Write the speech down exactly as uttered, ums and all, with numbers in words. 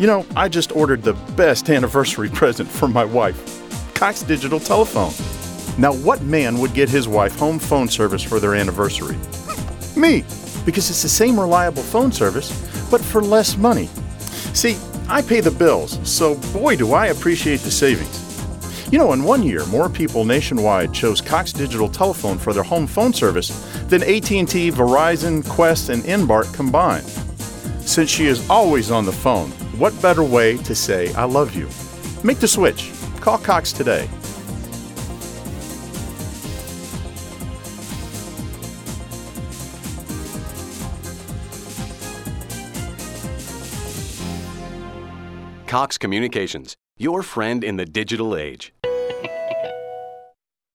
You know, I just ordered the best anniversary present for my wife, Cox Digital Telephone. Now, what man would get his wife home phone service for their anniversary? Me, because it's the same reliable phone service, but for less money. See, I pay the bills, so boy, do I appreciate the savings. You know, in one year, more people nationwide chose Cox Digital Telephone for their home phone service than A T and T, Verizon, Qwest, and Embark combined. Since she is always on the phone, what better way to say I love you? Make the switch. Call Cox today. Cox Communications, your friend in the digital age.